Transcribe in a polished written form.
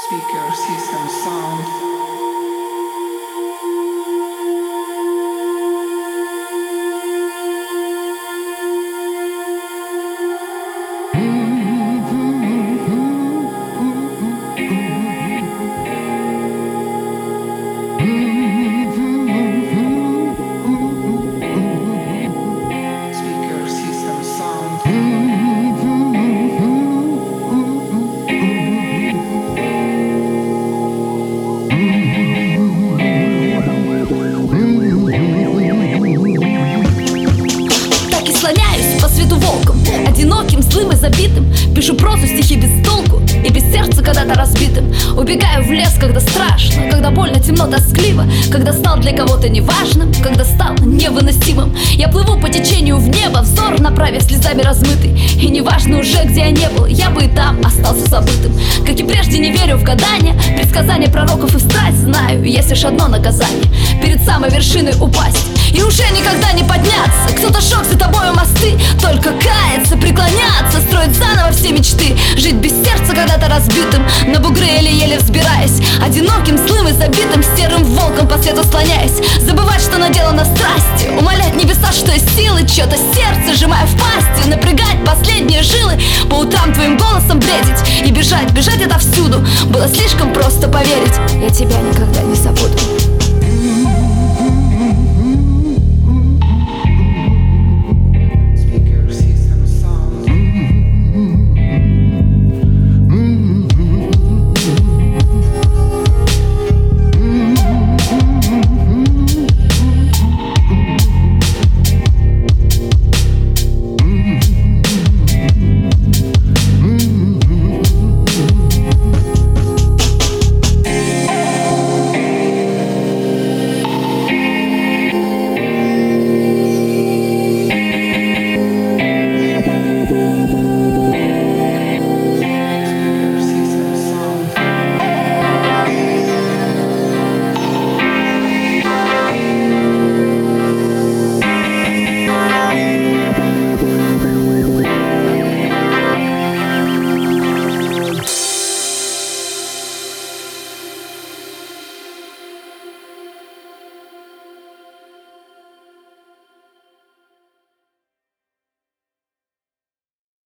Speaker system sound. Speaker system sound. Так и слоняюсь по свету волком, одиноким, злым и забитым. Пишу прозу, стихи без толку и без сердца когда-то разбитым. Убегаю в лес, когда страшно, когда больно, темно, тоскливо, когда стал для кого-то неважным, когда стал невыносимым. Я плыву по течению в небо, взор направив слезами размытый. И неважно уже, где я не был, я бы и там остался забытым. Как и прежде, не верю в гадания, предсказания пророков и в страсть. Знаю, есть лишь одно наказание — перед самой вершиной упасть и уже никогда не подняться. Кто-то шаг за тобою мосты, только каяться, преклоняться, строить заново все мечты, жить без сердца когда-то разбитым, на бугры еле-еле взбираясь, одиноким, злым и забитым, серым волком по свету слоняясь. Забывать, что наделано страсти, умолять небеса, что есть силы, чье-то сердце сжимая в пасти, напрягать последние жилы, по утрам твоим голосом бредить и бежать, бежать отовсюду. Было слишком просто поверить, я тебя никогда не забуду.